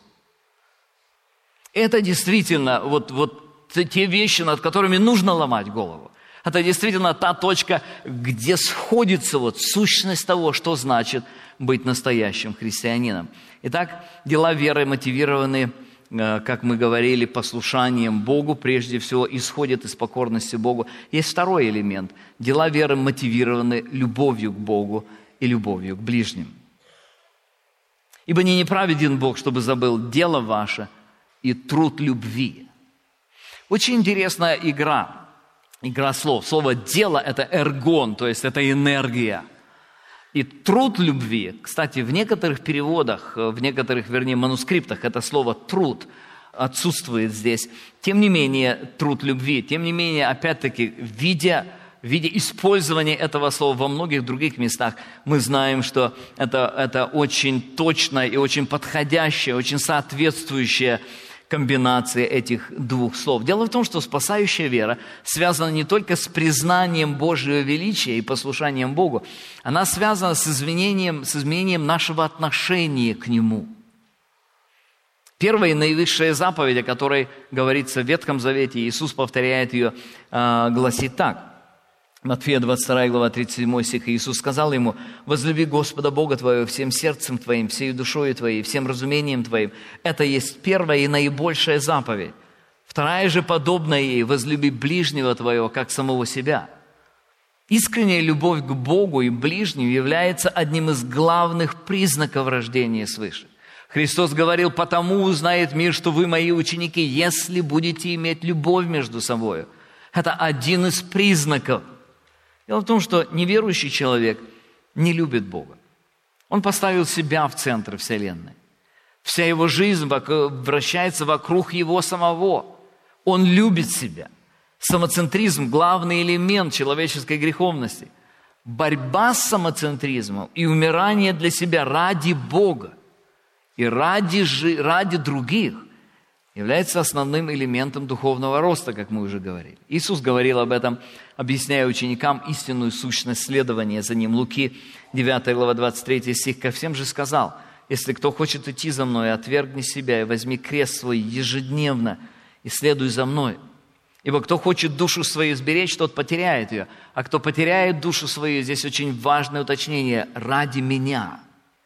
Это действительно вот, вот те вещи, над которыми нужно ломать голову. Это действительно та точка, где сходится вот сущность того, что значит быть настоящим христианином. Итак, дела веры мотивированы, как мы говорили, послушанием Богу, прежде всего исходят из покорности Богу. Есть второй элемент. Дела веры мотивированы любовью к Богу и любовью к ближним. «Ибо не неправеден Бог, чтобы забыл дело ваше и труд любви». Очень интересная игра. Игра слов. Слово «дело» – это эргон, то есть это энергия. И труд любви, кстати, в некоторых переводах, в некоторых, вернее, манускриптах это слово «труд» отсутствует здесь. Тем не менее, труд любви, тем не менее, опять-таки, видя, видя использования этого слова во многих других местах, мы знаем, что это, это очень точное и очень подходящее, очень соответствующее комбинации этих двух слов. Дело в том, что спасающая вера связана не только с признанием Божьего величия и послушанием Богу, она связана с изменением, с изменением нашего отношения к Нему. Первая и наивысшая заповедь, о которой говорится в Ветхом Завете, Иисус повторяет ее, гласит так. Матфея двадцать вторая глава, тридцать седьмой стих. Иисус сказал ему: «Возлюби Господа Бога твоего всем сердцем твоим, всей душою твоей, всем разумением твоим». Это есть первая и наибольшая заповедь. Вторая же подобная ей: «Возлюби ближнего твоего, как самого себя». Искренняя любовь к Богу и ближнему является одним из главных признаков рождения свыше. Христос говорил: «Потому узнает мир, что вы мои ученики, если будете иметь любовь между собой». Это один из признаков. Дело в том, что неверующий человек не любит Бога. Он поставил себя в центр вселенной. Вся его жизнь вращается вокруг его самого. Он любит себя. Самоцентризм – главный элемент человеческой греховности. Борьба с самоцентризмом и умирание для себя ради Бога и ради, ради других является основным элементом духовного роста, как мы уже говорили. Иисус говорил об этом, объясняя ученикам истинную сущность следования за Ним. Луки девятая глава, двадцать третий стих. «Ко всем же сказал: если кто хочет идти за Мной, отвергни себя и возьми крест свой ежедневно и следуй за Мной. Ибо кто хочет душу свою сберечь, тот потеряет ее. А кто потеряет душу свою», здесь очень важное уточнение, «ради Меня,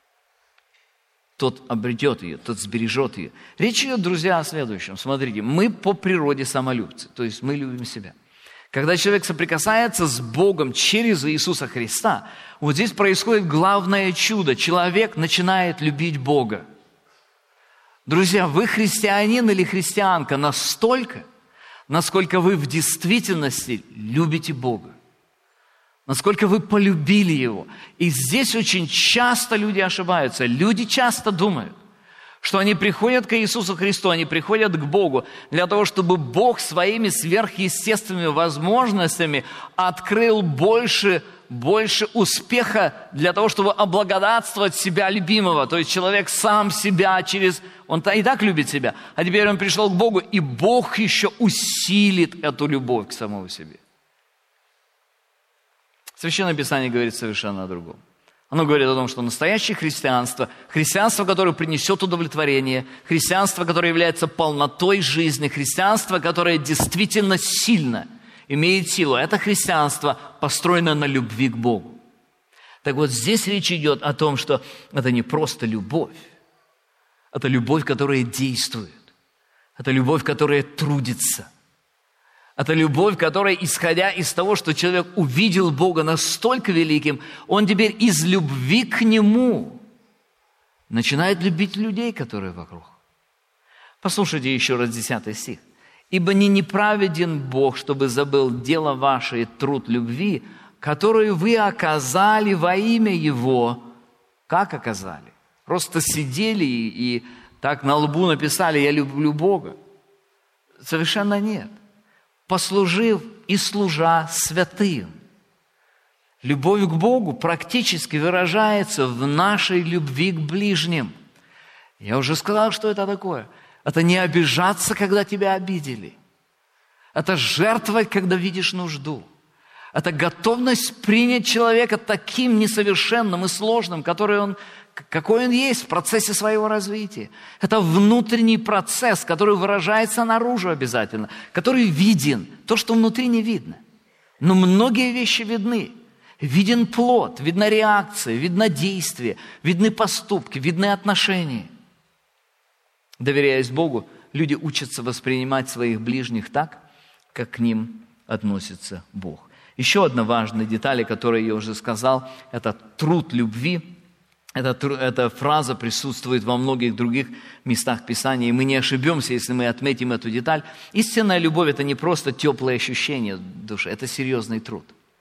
тот обретет ее, тот сбережет ее». Речь идет, друзья, о следующем. Смотрите, мы по природе самолюбцы, то есть мы любим себя. Когда человек соприкасается с Богом через Иисуса Христа, вот здесь происходит главное чудо. Человек начинает любить Бога. Друзья, вы христианин или христианка настолько, насколько вы в действительности любите Бога. Насколько вы полюбили Его. И здесь очень часто люди ошибаются. Люди часто думают, что они приходят к Иисусу Христу, они приходят к Богу для того, чтобы Бог своими сверхъестественными возможностями открыл больше, больше успеха для того, чтобы облагодатствовать себя любимого. То есть человек сам себя через... Он и так любит себя, а теперь он пришел к Богу, и Бог еще усилит эту любовь к самому себе. Священное Писание говорит совершенно о другом. Оно говорит о том, что настоящее христианство, христианство, которое принесет удовлетворение, христианство, которое является полнотой жизни, христианство, которое действительно сильно имеет силу, это христианство построено на любви к Богу. Так вот, здесь речь идет о том, что это не просто любовь, это любовь, которая действует, это любовь, которая трудится. Это любовь, которая, исходя из того, что человек увидел Бога настолько великим, он теперь из любви к Нему начинает любить людей, которые вокруг. Послушайте еще раз десятый стих. «Ибо не неправеден Бог, чтобы забыл дело ваше и труд любви, которую вы оказали во имя Его». Как оказали? Просто сидели и, и так на лбу написали: «Я люблю Бога». Совершенно нет. «Послужив и служа святым». Любовь к Богу практически выражается в нашей любви к ближним. Я уже сказал, что это такое. Это не обижаться, когда тебя обидели. Это жертвовать, когда видишь нужду. Это готовность принять человека таким несовершенным и сложным, который он, какой он есть в процессе своего развития. Это внутренний процесс, который выражается наружу обязательно, который виден, то, что внутри не видно. Но многие вещи видны. Виден плод, видна реакция, видно действие, видны поступки, видны отношения. Доверяясь Богу, люди учатся воспринимать своих ближних так, как к ним относится Бог. Еще одна важная деталь, о которой я уже сказал, это труд любви. Эта, эта фраза присутствует во многих других местах Писания, и мы не ошибемся, если мы отметим эту деталь. Истинная любовь – это не просто теплое ощущение в душе, это серьезный труд.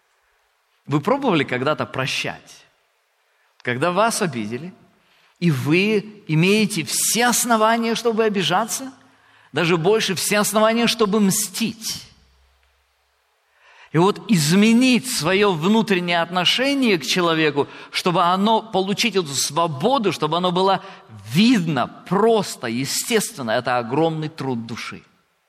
Вы пробовали когда-то прощать? Когда вас обидели, и вы имеете все основания, чтобы обижаться, даже больше все основания, чтобы мстить. И И вот изменить свое внутреннее отношение к человеку, чтобы оно, получить эту свободу, чтобы оно было видно, просто, естественно, это огромный труд души.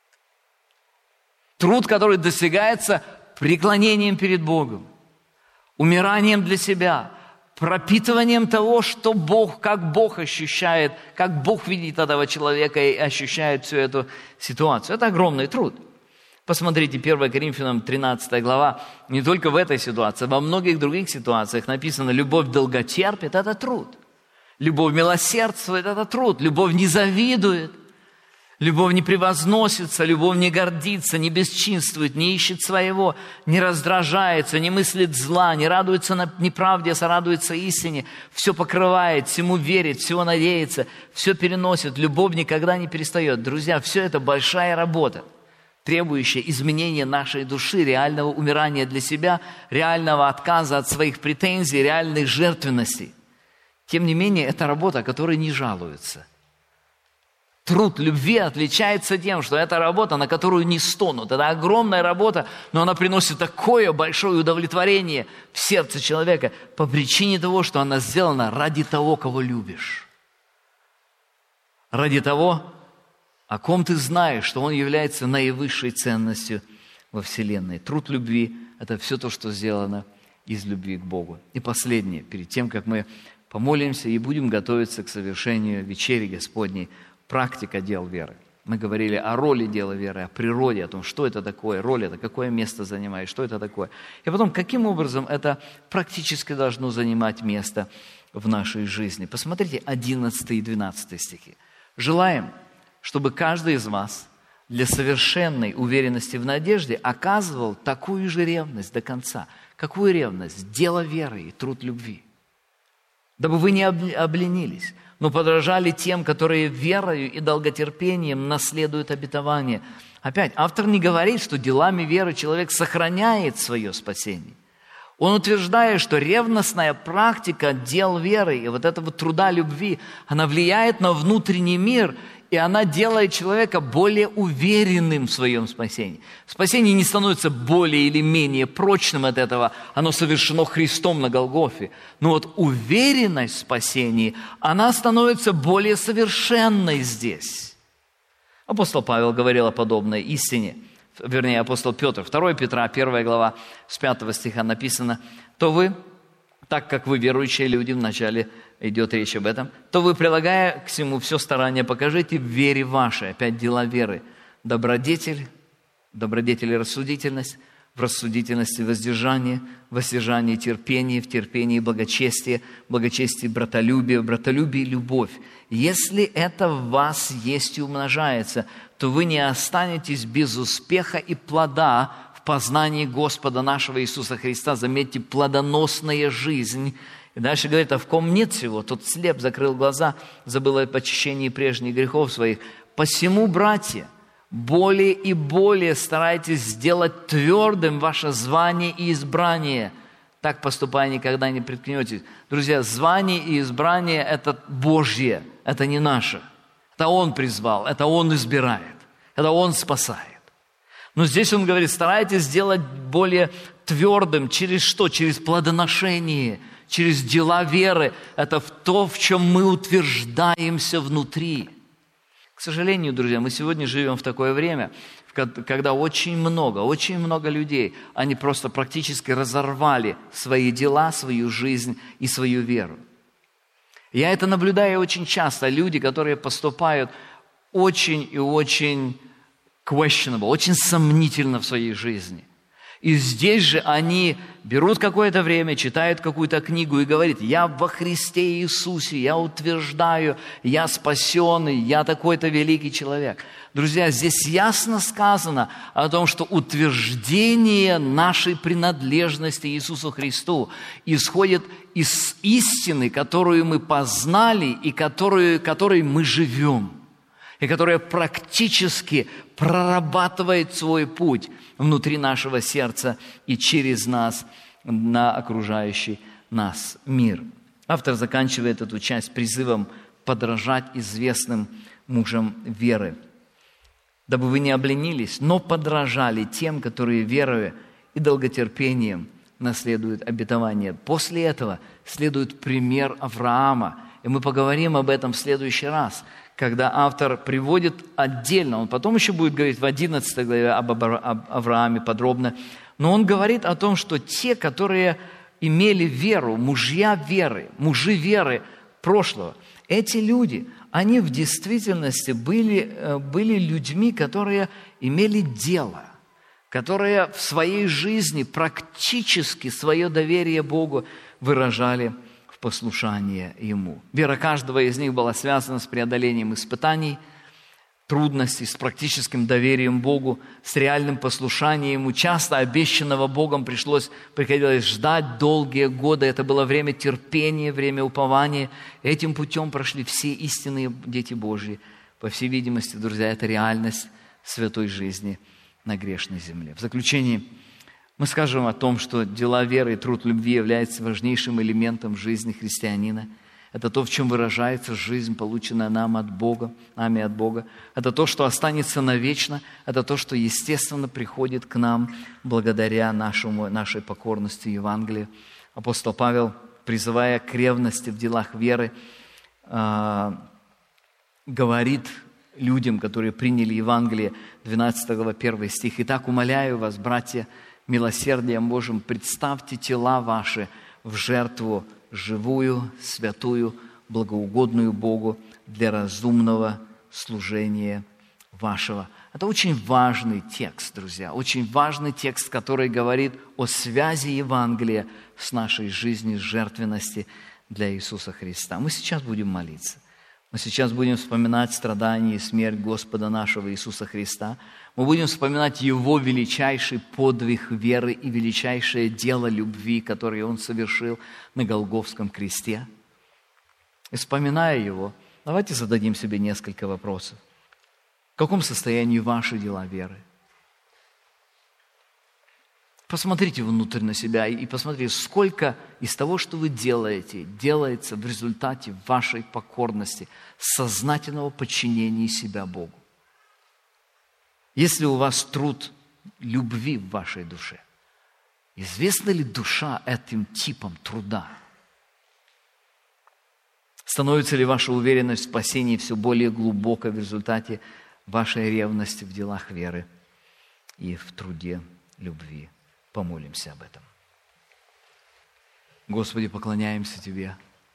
Труд, который достигается преклонением перед Богом, умиранием для себя, пропитыванием того, что Бог, как Бог ощущает, как Бог видит этого человека и ощущает всю эту ситуацию. Это огромный труд. Посмотрите, первое Коринфянам тринадцатая глава, не только в этой ситуации, во многих других ситуациях написано: любовь долготерпит – это труд. Любовь милосердствует – это труд. Любовь не завидует. Любовь не превозносится, любовь не гордится, не бесчинствует, не ищет своего, не раздражается, не мыслит зла, не радуется на неправде, а сорадуется истине, все покрывает, всему верит, всего надеется, все переносит. Любовь никогда не перестает. Друзья, все это большая работа, требующая изменения нашей души, реального умирания для себя, реального отказа от своих претензий, реальной жертвенности. Тем не менее, это работа, о которой не жалуются. Труд любви отличается тем, что это работа, на которую не стонут. Это огромная работа, но она приносит такое большое удовлетворение в сердце человека по причине того, что она сделана ради того, кого любишь. Ради того, о ком ты знаешь, что он является наивысшей ценностью во Вселенной. Труд любви – это все то, что сделано из любви к Богу. И последнее, перед тем, как мы помолимся и будем готовиться к совершению вечери Господней, практика дел веры. Мы говорили о роли дела веры, о природе, о том, что это такое, роль это, какое место занимает, что это такое. И потом, каким образом это практически должно занимать место в нашей жизни. Посмотрите одиннадцатый и двенадцатый стихи. «Желаем, чтобы каждый из вас для совершенной уверенности в надежде оказывал такую же ревность до конца». Какую ревность? Дело веры и труд любви. Дабы вы не обленились, но подражали тем, которые верою и долготерпением наследуют обетование. Опять, автор не говорит, что делами веры человек сохраняет свое спасение. Он утверждает, что ревностная практика дел веры и вот этого труда любви, она влияет на внутренний мир, и она делает человека более уверенным в своем спасении. Спасение не становится более или менее прочным от этого, оно совершено Христом на Голгофе. Но вот уверенность в спасении, она становится более совершенной здесь. Апостол Павел говорил о подобной истине, вернее, апостол Петр, второе Петра, первая глава, с пятого стиха написано: «То вы, так как вы верующие люди», вначале идет речь об этом, «то вы, прилагая к всему все старание, покажите в вере вашей», опять дела веры, «добродетель, добродетель и рассудительность, в рассудительности воздержание, в воздержании терпение, в терпении благочестие, в благочестии братолюбие, в братолюбии любовь. Если это в вас есть и умножается, то вы не останетесь без успеха и плода в познании Господа нашего Иисуса Христа». Заметьте, плодоносная жизнь. И дальше говорит: «а в ком нет всего, тот слеп, закрыл глаза, забыл о почищении прежних грехов своих. Посему, братья, более и более старайтесь сделать твердым ваше звание и избрание. Так поступая, никогда не приткнетесь». Друзья, звание и избрание – это Божье, это не наше. Это Он призвал, это Он избирает, это Он спасает. Но здесь Он говорит: старайтесь сделать более твердым. Через что? Через плодоношение, через дела веры. Это в то, в чем мы утверждаемся внутри. К сожалению, друзья, мы сегодня живем в такое время, когда очень много, очень много людей, они просто практически разорвали свои дела, свою жизнь и свою веру. Я это наблюдаю очень часто. Люди, которые поступают очень и очень questionable, очень сомнительно в своей жизни. И здесь же они берут какое-то время, читают какую-то книгу и говорят: «Я во Христе Иисусе, я утверждаю, я спасенный, я такой-то великий человек». Друзья, здесь ясно сказано о том, что утверждение нашей принадлежности Иисусу Христу исходит из истины, которую мы познали и которую, которой мы живем, и которая практически прорабатывает свой путь внутри нашего сердца и через нас на окружающий нас мир. Автор заканчивает эту часть призывом подражать известным мужам веры. «Дабы вы не обленились, но подражали тем, которые верою и долготерпением наследуют обетование. После этого следует пример Авраама. И мы поговорим об этом в следующий раз, когда автор приводит отдельно, он потом еще будет говорить в одиннадцатой главе об Аврааме подробно, но он говорит о том, что те, которые имели веру, мужья веры, мужи веры прошлого, эти люди, они в действительности были, были людьми, которые имели дело, которые в своей жизни практически свое доверие Богу выражали в послушании Ему. Вера каждого из них была связана с преодолением испытаний, трудностей, с практическим доверием Богу, с реальным послушанием Ему. Часто обещанного Богом пришлось, приходилось ждать долгие годы. Это было время терпения, время упования. Этим путем прошли все истинные дети Божьи. По всей видимости, друзья, это реальность святой жизни на грешной земле. В заключение мы скажем о том, что дела веры и труд любви являются важнейшим элементом жизни христианина. Это то, в чем выражается жизнь, полученная нам от Бога, нами от Бога. Это то, что останется навечно. Это то, что, естественно, приходит к нам благодаря нашему, нашей покорности Евангелию. Апостол Павел, призывая к ревности в делах веры, э, говорит людям, которые приняли Евангелие, двенадцатая глава, первый стих. «Итак, умоляю вас, братья, милосердием Божьим, представьте тела ваши в жертву живую, святую, благоугодную Богу для разумного служения вашего». Это очень важный текст, друзья, очень важный текст, который говорит о связи Евангелия с нашей жизнью, с жертвенности для Иисуса Христа. Мы сейчас будем молиться. Мы сейчас будем вспоминать страдания и смерть Господа нашего Иисуса Христа. Мы будем вспоминать Его величайший подвиг веры и величайшее дело любви, которое Он совершил на Голгофском кресте. И вспоминая Его, давайте зададим себе несколько вопросов. В каком состоянии ваши дела веры? Посмотрите внутрь на себя и посмотрите, сколько из того, что вы делаете, делается в результате вашей покорности, сознательного подчинения себя Богу. Если у вас труд любви в вашей душе, известна ли душа этим типом труда? Становится ли ваша уверенность в спасении все более глубокой в результате вашей ревности в делах веры и в труде любви? Помолимся об этом. Господи, поклоняемся Тебе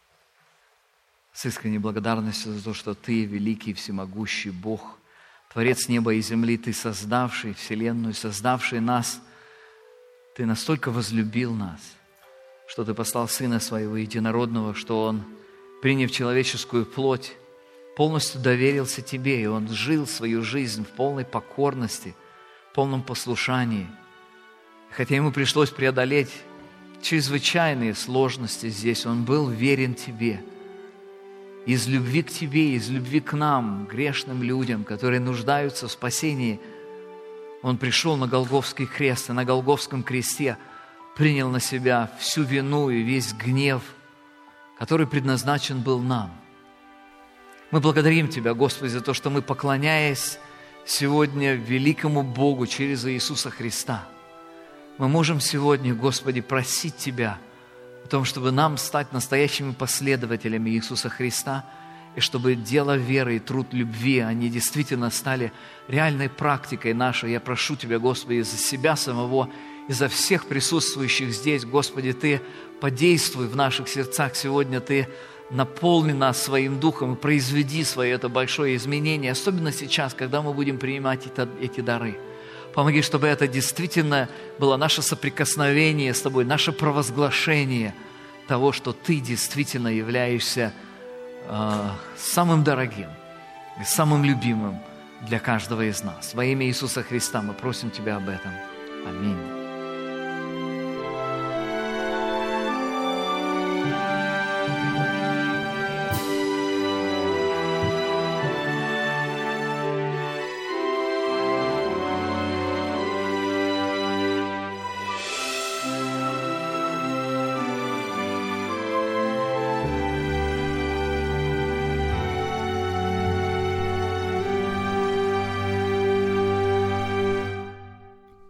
с искренней благодарностью за то, что Ты великий, всемогущий Бог, Творец неба и земли, Ты создавший вселенную, создавший нас. Ты настолько возлюбил нас, что Ты послал Сына Своего Единородного, что Он, приняв человеческую плоть, полностью доверился Тебе, и Он жил свою жизнь в полной покорности, в полном послушании. Хотя Ему пришлось преодолеть чрезвычайные сложности здесь, Он был верен Тебе. Из любви к Тебе, из любви к нам, грешным людям, которые нуждаются в спасении, Он пришел на Голгофский крест, и на Голгофском кресте принял на себя всю вину и весь гнев, который предназначен был нам. Мы благодарим Тебя, Господи, за то, что мы, поклоняясь сегодня великому Богу через Иисуса Христа, мы можем сегодня, Господи, просить Тебя о том, чтобы нам стать настоящими последователями Иисуса Христа, и чтобы дело веры и труд любви, они действительно стали реальной практикой нашей. Я прошу Тебя, Господи, за себя самого и за всех присутствующих здесь. Господи, Ты подействуй в наших сердцах сегодня, Ты наполни нас Своим Духом и произведи свое это большое изменение, особенно сейчас, когда мы будем принимать это, эти дары. Помоги, чтобы это действительно было наше соприкосновение с Тобой, наше провозглашение того, что Ты действительно являешься э, самым дорогим и самым любимым для каждого из нас. Во имя Иисуса Христа мы просим Тебя об этом. Аминь.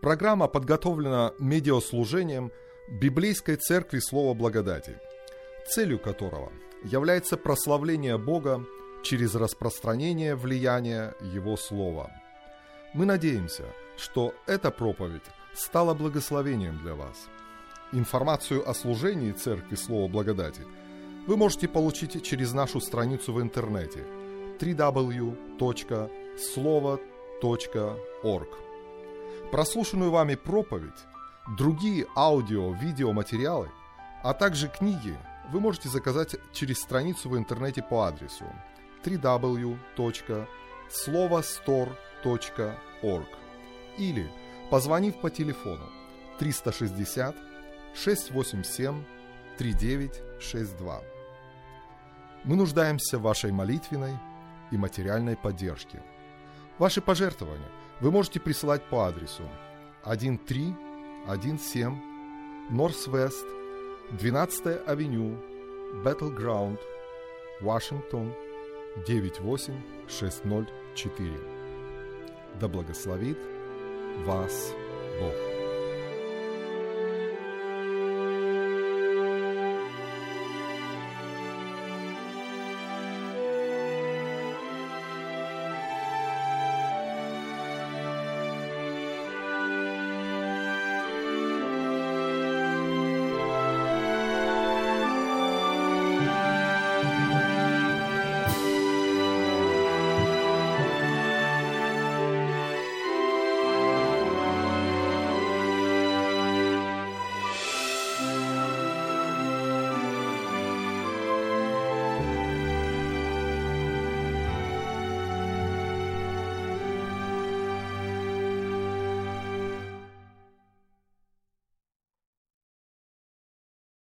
Программа подготовлена медиаслужением Библейской Церкви Слова Благодати, целью которого является прославление Бога через распространение влияния Его Слова. Мы надеемся, что эта проповедь стала благословением для вас. Информацию о служении Церкви Слова Благодати вы можете получить через нашу страницу в интернете дабл ю дабл ю дабл ю точка слово точка орг. Прослушанную вами проповедь, другие аудио-видеоматериалы, а также книги вы можете заказать через страницу в интернете по адресу дабл ю дабл ю дабл ю точка слово стор точка орг или позвонив по телефону триста шестьдесят шестьсот восемьдесят семь тридцать девять шестьдесят два. Мы нуждаемся в вашей молитвенной и материальной поддержке. Ваши пожертвования вы можете присылать по адресу тысяча триста семнадцать Норс-Вест, двенадцатая авеню, Battleground, Вашингтон, девять восемь шесть ноль четыре. Да благословит вас Бог.